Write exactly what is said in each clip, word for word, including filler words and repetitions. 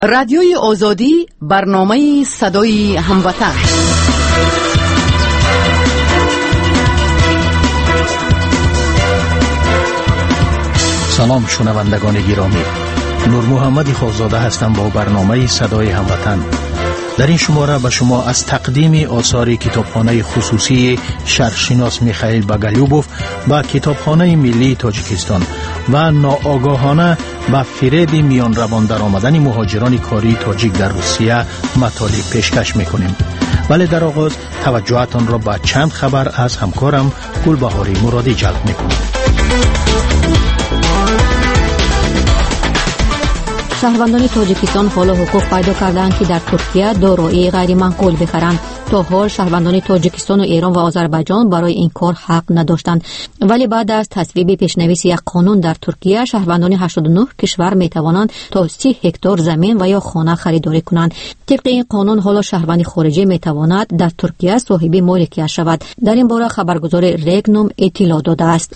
رادیوی آزادی، برنامه صدای هموطن. سلام شنوندگان گرامی، نور محمد خالزاده هستم با برنامه صدای هموطن. در این شماره به شما از تقدیم آثار کتابخانه خصوصی شرقشناس میخائیل باگالیوبوف با کتابخانه ملی تاجیکستان و ناآگاهانه با فریب میان روان در آمدن مهاجران کاری تاجیک در روسیه مطالب پیشکش میکنیم. ولی در آغاز توجهتان را به چند خبر از همکارم گلبهاری مرادی جلب میکنم. شهروندان تاجیکستان حالا حقوق پیدا کردند که در ترکیه دارایی غیر منقول بخرند. تا حال شهروندان تاجیکستان و ایران و آذربایجان برای این کار حق نداشتند، ولی بعد از تصویب پیشنویس یک قانون در ترکیه شهروندان هشتاد و نه کشور می توانند تا سی هکتار زمین و یا خانه خریداری کنند. طبق این قانون حالا شهروند خارجی می تواند در ترکیه صاحب مالکیت شود. در این باره خبرگزار رگنوم اطلاع داده است.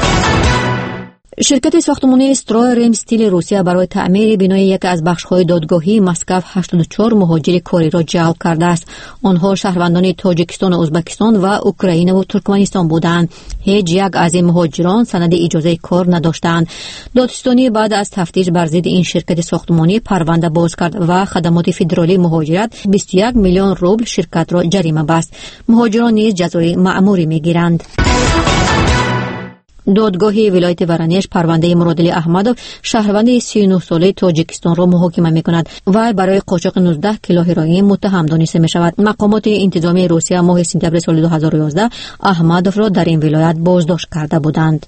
شرکت ساختمانی استرای ریم استیل روسیه برای تعمیر بنای یکی از بخش‌های دادگاهی مسکو هشتاد و چهار مهاجر کاری را جلب کرده است. آنها شهروندان تاجیکستان و ازبکستان و اوکراین و ترکمنستان بودند. هیچ یک از این مهاجران سند اجازه کار نداشتند. دادستانی بعد از تفتیش بر ضد این شرکت ساختمانی پرونده باز کرد و خدمات فدرالی مهاجرت بیست و یک میلیون روبل شرکت را جریمه بست. مهاجران نیز جزای مأموری می‌گیرند. دادگاه ولایت ورانیش پرونده مرادلی احمدوف شهروند سی و نه ساله تاجیکستان را محاکمه می‌کند و برای قاچاق نوزده کیلو هروئین متهم دانسته می‌شود. مقامات انتظامی روسیه ماه سپتامبر سال دو هزار و یازده احمدوف را در این ولایت بازداشت کرده بودند.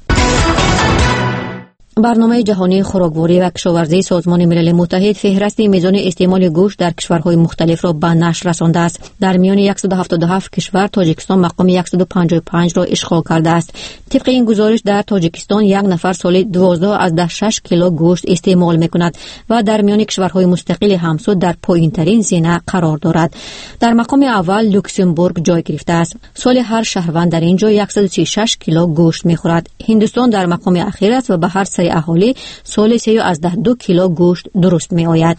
برنامه جهانی خوراکواری و کشاورزی سازمان ملل متحد فهرست میزان استعمال گوشت در کشورهای مختلف را به نشر رسانده است. در میان صد و هفتاد و هفت کشور تاجیکستان مقام صد و پنجاه و پنج را اشغال کرده است. طبق این گزارش در تاجیکستان یک نفر سالی دوازده از شش کیلو گوشت استعمال میکند و در میان کشورهای مستقل همسو در پایین‌ترین زینه قرار دارد. در مقام اول لوکزامبورگ جای گرفته است. سال هر شهروند در اینجا صد و سی و شش کیلو گوشت میخورد. هندوستان در مقام اخیر است و به هر سری اهالی سال سیصد و دو کیلو گوشت درست می آید.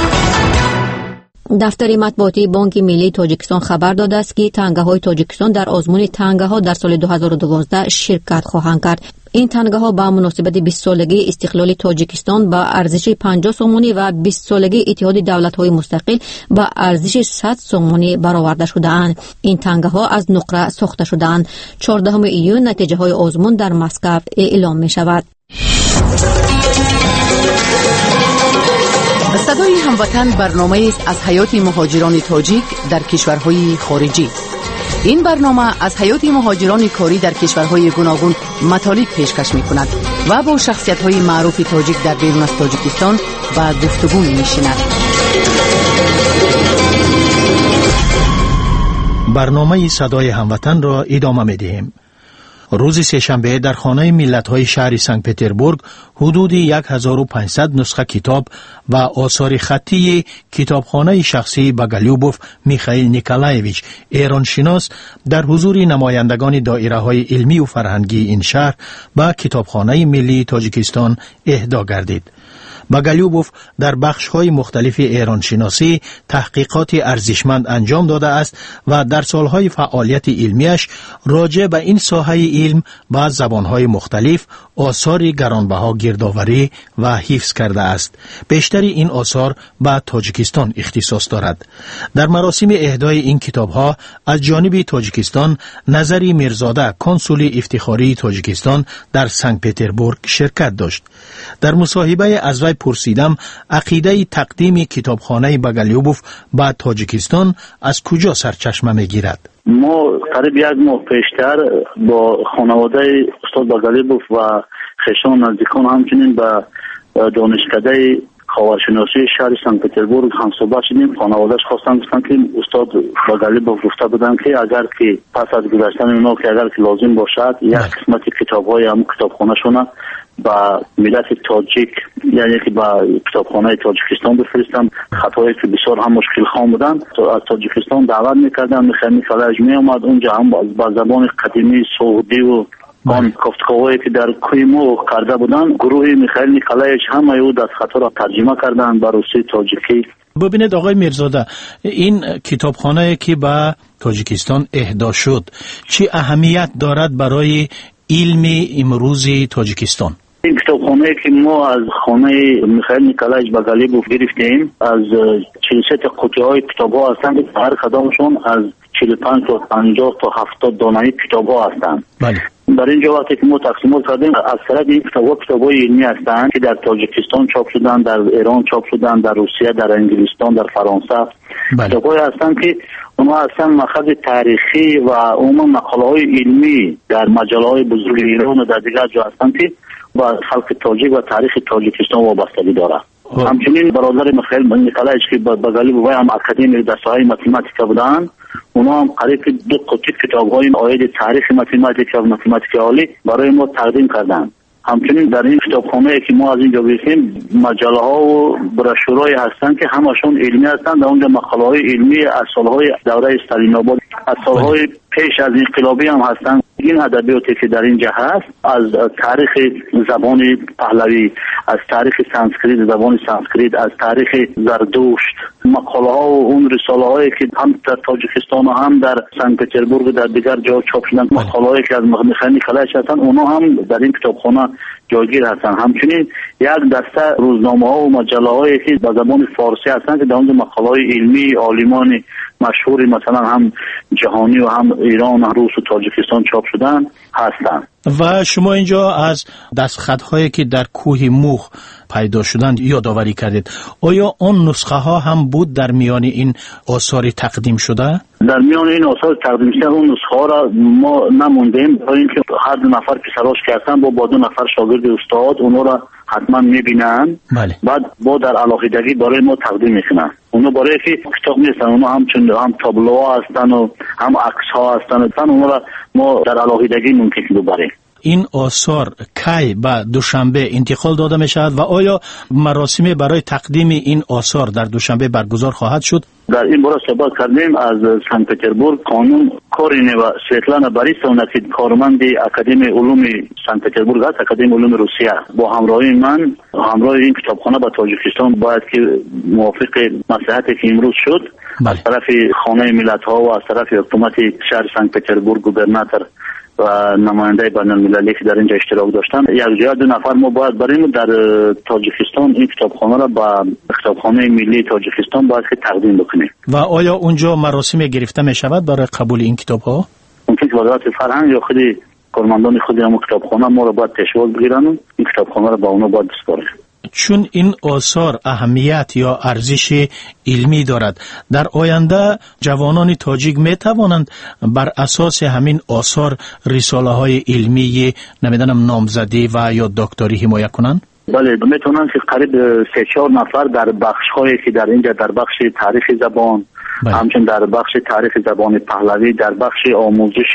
دفتر مطبوعاتی بانک ملی تاجیکستان خبر داده است که تنگه های تاجیکستان در آزمون تنگه ها در سال دو هزار و دوازده شرکت خواهند کرد. این تنگه ها با مناسبت بیست سالگی استقلال تاجیکستان با ارزش پنجاه سومانی و بیست سالگی اتحاد دولت های مستقل با ارزش صد سومانی برآورده شده‌اند. این تنگه ها از نقره ساخته شده‌اند. چهاردهم ایون نتیجه های آزمون در مسکو اعلام می شود. صدای هموطن برنامه است از حیات مهاجران تاجیک در کشورهای خارجی. این برنامه از حیات مهاجران کاری در کشورهای گوناگون مطالب پیشکش می‌کند و با شخصیت‌های معروف تاجیک در بیرون از تاجیکستان و گفتگو می‌نشیند. برنامه صدای هموطن را ادامه می‌دهیم. روز سه‌شنبه در خانه ملت‌های شهر سنت پترزبورگ حدود هزار و پانصد نسخه کتاب و آثار خطی کتابخانه شخصی باگالیوبوف میخائیل نیکولایویچ ایرانشناس در حضور نمایندگان دایره‌های علمی و فرهنگی این شهر به کتابخانه ملی تاجیکستان اهدا گردید. باگالیوبوف در بخش‌های مختلف ایرانشناسی تحقیقات ارزشمند انجام داده است و در سالهای فعالیت علمیش راجع به این ساحه علم با زبان‌های مختلف آثار گرانبها گردآوری و حفظ کرده است. بیشتر این آثار به تاجیکستان اختصاص دارد. در مراسم اهدای این کتاب‌ها از جانب تاجیکستان نظری میرزاده کنسول افتخاری تاجیکستان در سنت پترزبورگ شرکت داشت. در مصاحبه از وی پرسیدم عقیده تقدیم کتابخانه باگالیوبوف به تاجیکستان از کجا سرچشمه میگیرد؟ ما قریب یک ماه پیشتر با خانواده استاد باگالیوبوف و خویشان و نزدیکان همچنین به دانشکده خاورشناسی شهر سنت پترزبورگ هم صحبت شدیم. خانواده‌اش خواستن گفتن که استاد باگالیوبوف گفته بودن که اگر که پس از گذشتن اونا که اگر که لازم باشد یک قسمت کتاب‌های هم کتابخانه‌شون با ملت تاجیک یعنی که با کتابخانه تاجیکستان بفرستم، خطایی که بسیار هم مشکل خام بودن از تاجیکستان دعوت میکردن. میخوایم میخوایم می اومد اونجا هم با زبان قدیمی سعودی و آن گفتگوهایی که در کویمو کرده بودند، گروه میخائیل نیکولایویچ همه او دستخطها را ترجمه کردند به روسی تاجیکی. ببینید آقای میرزاده، این کتابخانه که به تاجیکستان اهدا شد چه اهمیت دارد برای علم امروزی تاجیکستان؟ این کتابخانه که ما از خانه میخائیل نیکولایویچ باگالیبوف گرفتیم، از چهل و سه قطعه های کتاب ها هستند که هر کدامشون از چهل و پنج تا پنجاه تا هفتاد دانه کتاب ها هستند. بله. در اینجا وقتی که ما تقسیم کردیم، اکثر این کتاب ها کتاب های علمی هستند که در تاجیکستان چاپ شدن، در ایران چاپ شدن، در روسیه، در انگلستان، در فرانسه. بله. کتاب های هستند که اونها اصلا مخزن تاریخی و عموما مقاله های علمی در مجله های بزرگ ایران و در دیگر جا هستند که با خلق تاجیک و تاریخ تاجیکستان وابستگی دارد. همچنین برادر میخائیل نیکولایویچ که باگالیبوف هم اکادمی در ساحه متماتیک بودند، اونا هم قریب دو قطعه کتاب‌های آید تاریخ متماتیک و متماتیک عالی برای ما تقدیم کردند. همچنین در این کتابخانه که ما از اینجا گرفتیم، مجله ها و بروشورهای هستند که همشون علمی هستند. در اونجا مقاله های علمی از سالهای دوره استالین آباد، از سالهای پیش از انقلابی هم هستند. این ادبیاتی که در اینجا هست، از تاریخ زبان پهلوی، از تاریخ سانسکریت، زبان سانسکریت، از تاریخ زردشت، مقاله ها و اون رساله هایی که هم در تاجیکستان و هم در سن پتربورگ و در دیگر جا چاپ شدن، مقاله هایی که از میخائیل نیکولایویچ هستند، اونا هم در این کتابخانه جایگیر هستند. همچنین یک دسته روزنامه ها و مجله هایی که به زبان فارسی هستند که در اونجا مقاله های علمی عالمان مشهوری مثلا هم جهانی و هم ایران و روس و تاجیکستان چاپ شدن هستند. و شما اینجا از دستخط‌هایی که در کوه موخ پیدا شدند یادآوری کردید. آیا آن نسخه ها هم بود در میان این آثار تقدیم شده؟ در میان این آثار تقدیم شده اون نسخه ها را ما نموندیم، برای اینکه هر دو نفر که سراش کردن با با دو نفر شاگرد استاد اونا را حتما میبینن. بله. بعد با در علاقیدگی برای ما تقدیم میکنن. اونا برای که کتاب نیستن، اونا هم چون هم تابلوها هستن و هم عکس ها هستن، اونا را ما در علاقیدگی ممکن ببریم. این آثار کی به دوشنبه انتقال داده می شود و آیا مراسمی برای تقدیم این آثار در دوشنبه برگزار خواهد شد؟ در این باره صحبت کردیم از سن پتربورگ. قانون کورینه و سویتلانا باریسونا که کارمند اکادمی علوم سن پتربورگ است، اکادمی علوم روسیه، با همراهی من همراه این کتابخانه به تاجیکستان باید که موافق مصلحتی که امروز شد، بله. از طرف خانه ملت ها و از طرف حکومت شهر سن پتربورگ گوبرناتور و نماینده بین المللی که در اینجا اشتراک داشتن، یک جای دو نفر ما باید بریم در تاجیکستان این کتابخانه را با کتابخانه ملی تاجیکستان باید که تقدیم بکنیم. و آیا اونجا مراسم گرفته می شود برای قبول این کتاب ها؟ ممکن که وزارت فرهنگ یا خود کارمندان خود هم کتابخانه ما را باید پیشواز بگیرن و این کتابخانه را با اونا باید بسپاریم. چون این آثار اهمیت یا ارزش علمی دارد، در آینده جوانان تاجیک می توانند بر اساس همین آثار رساله های علمی نمیدانم نامزدی و یا دکتری حمایت کنند؟ بله، میتونن که قریب سه چهار نفر در بخش هایی که در اینجا در بخش تاریخ زبان، بله. همچنین در بخش تاریخ زبان پهلوی، در بخش آموزش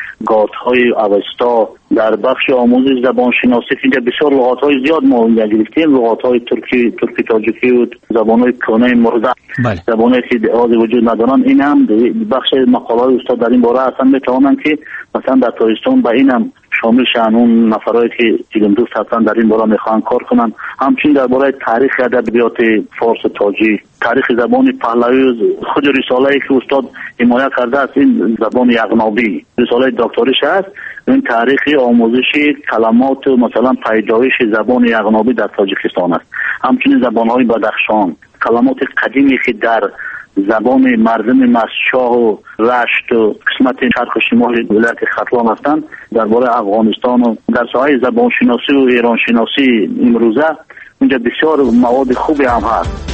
گاتهای اوستا، در بخش آموزش زبان شناسی که اینجا بسیار لغات‌های زیاد ما اینجا گرفتیم، لغات‌های ترکی، ترکی تاجیکی و زبان‌های کنه مرزا، بله. زبان‌هایی که آزی وجود ندارن. این هم بخش مقاله استاد در این باره هستن، میتوانن که مثلا در تاجیکستان با این هم شامل شن اون نفرایی که علم دوست هستن در این باره میخوان کار کنن. همچنین درباره تاریخ ادبیات فارس و تاجیک، تاریخ زبان پهلوی، خود رساله‌ای که استاد حمایت کرده است این زبان یغنابی، رساله دکتریش هست، این تاریخ آموزش کلمات و مثلا پیدایش زبان یغنابی در تاجیکستان است. همچنین زبان‌های بدخشان، کلمات قدیمی که در زبان مردم مسشاه و رشت و قسمت شرق و شمال ولایت ختلان هستند، درباره افغانستان و در ساحه زبان شناسی و ایران شناسی امروزه اونجا بسیار مواد خوبی هم هست.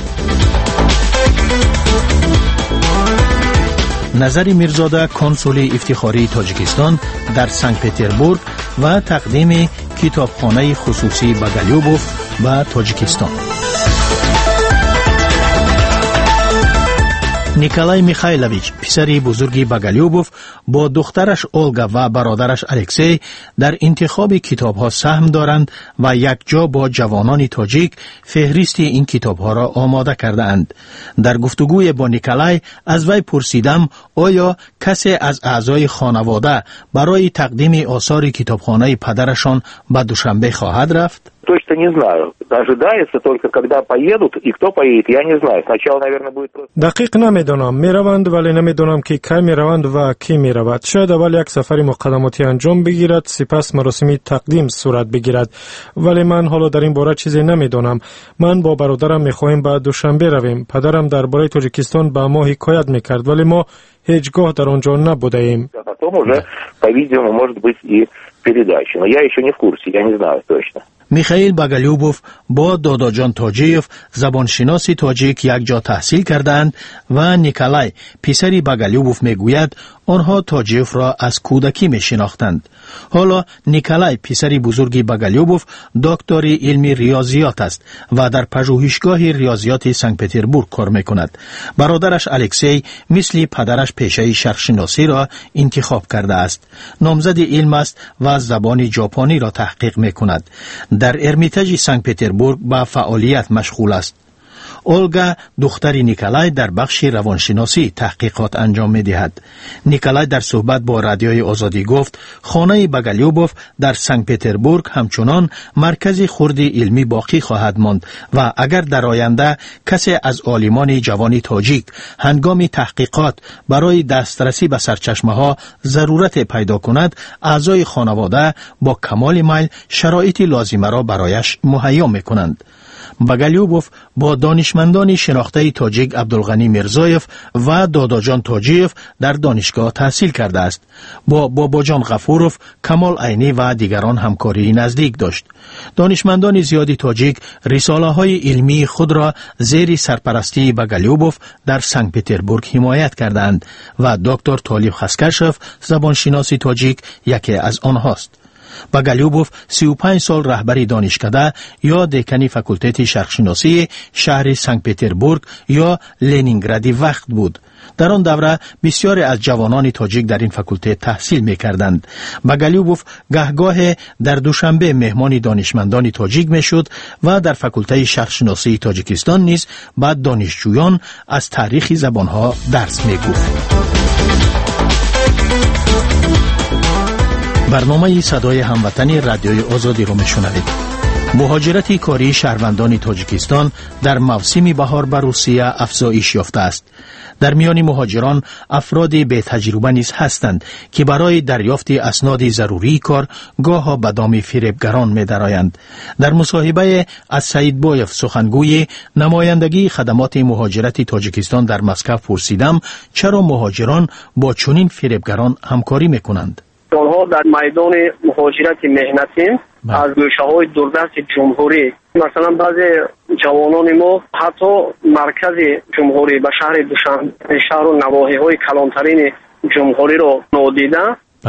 نظری میرزاده، کنسول افتخاری تاجیکستان در سنت پتربورگ و تقدیم کتابخانه خصوصی باگالیبوف به تاجیکستان. نیکولای میخایلویچ پسری بزرگی باگالیوبوف با دخترش اولگا و برادرش الکسی در انتخاب کتاب‌ها سهم دارند و یک جا با جوانان تاجیک فهرست این کتاب‌ها را آماده کرده‌اند. در گفتگوی با نیکولای از وی پرسیدم آیا کسی از اعضای خانواده برای تقدیم آثار کتابخانه پدرشان به دوشنبه خواهد رفت؟ Точно не знаю. Ожидается только когда поедут, и кто поедет, я не знаю. Сначала, наверное, будет просто... دقیق نمیدونم. میروند ولی نمیدونم که کی میروند و کی میرود. شاید اول یک سفر مقدماتی انجام بگیرد، سپس مراسم تقدیم صورت بگیرد. ولی من حالا در این باره چیزی نمیدونم. من با برادرم میخواهیم به دوشنبه رویم. پدرم درباره تاجیکستان به ما حکایت میکرد ولی ما هیچگاه در آنجا نبوده ایم. Потом уже, по-видимому, может быть и передача. Но я еще не в курсе, я не знаю точно. میخائیل باگالیوبوف با داداجان تاجیف زبانشناس تاجیک یک جا تحصیل کردند و نیکولای پسری باگالیوبوف میگوید آنها تاجیف را از کودکی میشناختند. حالا نیکولای پسری بزرگی باگالیوبوف دکتر علم ریاضیات است و در پژوهشگاه ریاضیات سنت پتربورگ کار میکند. برادرش الکسی مثل پدرش پیشه شرقشناسی را انتخاب کرده است. نامزد علم است و زبان ژاپنی را تحقیق میکند. در ارمیتاژ سنت پتربورگ با فعالیت مشغول است. اولگا دختر نیکولای در بخش روانشناسی تحقیقات انجام می دهد. نیکولای در صحبت با رادیوی آزادی گفت خانه باگالیوبوف در سنت پتربورگ همچنان مرکز خرد علمی باقی خواهد ماند و اگر در آینده کسی از عالمان جوان تاجیک هنگام تحقیقات برای دسترسی به سرچشمه ها ضرورت پیدا کند، اعضای خانواده با کمال میل شرایط لازمه را برایش مهیا می کنند. باگالیوبوف با دانشمندان شناخته تاجیک عبدالغنی میرزایف و داداجان تاجیف در دانشگاه تحصیل کرده است. با باباجان غفوروف، کمال عینی و دیگران همکاری نزدیک داشت. دانشمندان زیادی تاجیک رساله های علمی خود را زیر سرپرستی باگالیوبوف در سنت پتربورگ حمایت کردند و دکتر طالب خسکشف زبانشناس تاجیک یکی از آنهاست. باگالیوبوف سی و پنج سال رهبری دانشکده یا دکانی فاکولته شرقشناسی شهر سنت پتربورگ یا لنینگرادی وقت بود. در آن دوره بسیاری از جوانان تاجیک در این فاکولته تحصیل می‌کردند. باگالیوبوف گهگاه در دوشنبه مهمان دانشمندان تاجیک می‌شد و در فاکولته شرقشناسی تاجیکستان نیز بعد دانشجویان از تاریخ زبان‌ها درس می‌گفت. برنامه صدای هموطنی رادیوی آزادی رو میشنوید. مهاجرت کاری شهروندان تاجیکستان در موسم بهار به روسیه افزایش یافته است. در میان مهاجران افراد به تجربه نیز هستند که برای دریافت اسناد ضروری کار گاه به دام فریبگران می درآیند. در مصاحبه از سعید بایف سخنگوی نمایندگی خدمات مهاجرت تاجیکستان در مسکو پرسیدم چرا مهاجران با چنین فریبگران همکاری میکنند. آنها در میدان مهاجرت مهنتی از گوشه‌های دوردست جمهوری، مثلا بعضی جوانان ما حتی مرکز جمهوری به شهر دوشنبه، شهر و نواحی‌های کلانترین جمهوری را نادیده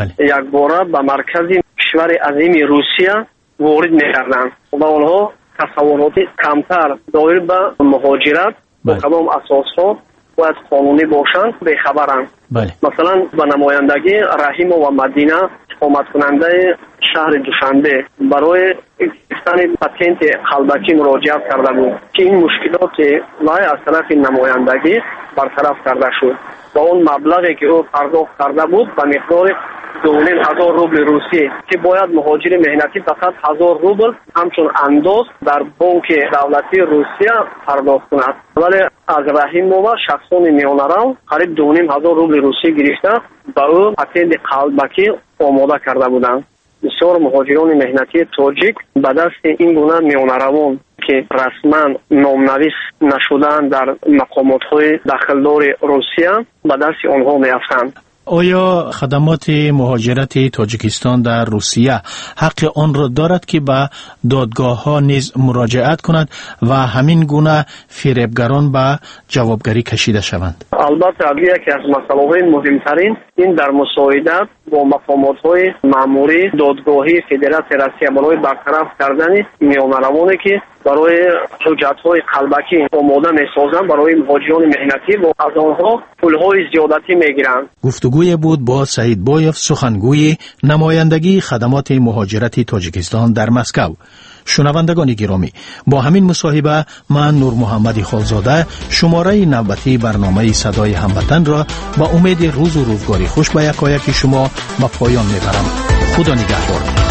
یک باره به مرکز کشور عظیم روسیه وارد می‌کردند و آنها تصورات کمتر دایر به مهاجرت با کدام اساس‌ها باید قانونی باشند بخبرند. بله. مثلا به نمایندگی رحیم و مدینه اقامت کننده شهر دوشنبه برای گرفتن پتنت قلبکی مراجعت کرده بود که این مشکلات وی از طرف نمایندگی برطرف کرده شد و اون مبلغی که او پرداخت کرده بود به مقدار دو و نیم هزار روبل روسی که باید مهاجر مهنتی فقط هزار روبل همچون انداز در بانک دولتی روسیه پرداخت کند. ولی از رحیم و شخصان میانرو قریب دو و نیم هزار روبل روسی گرفته به او پتنت قلبکی آماده کرده بودند. بسیار مهاجران مهنتی تاجیک به دست این گونه میانروان که رسما نامنویس نشدن در مقامات‌های داخلدار روسیه به دست آنها میافتند. آیا خدمات مهاجرت تاجیکستان در روسیه حق آن را دارد که به دادگاه ها نیز مراجعت کند و همین گونه فریبگران به جوابگری کشیده شوند؟ البته یکی از مسائل مهمترین این در مساعدت با مقامات های ماموری دادگاهی فدراسیون روسیه برای برطرف کردن میانروانی که برای حجت‌های قلبکی آماده می‌سازند برای مهاجران مهنتی و از آنها پول‌های زیادتی می‌گیرند. گفتگوی بود با سعید بایف، سخنگوی نمایندگی خدمات مهاجرت تاجیکستان در مسکو. شنوندگان گرامی، با همین مصاحبه من نور محمد خالزاده شماره نوبتی برنامه صدای هموطن را با امید روز و روزگاری خوش به یکایک شما به پایان میبرم. خدا نگهدار.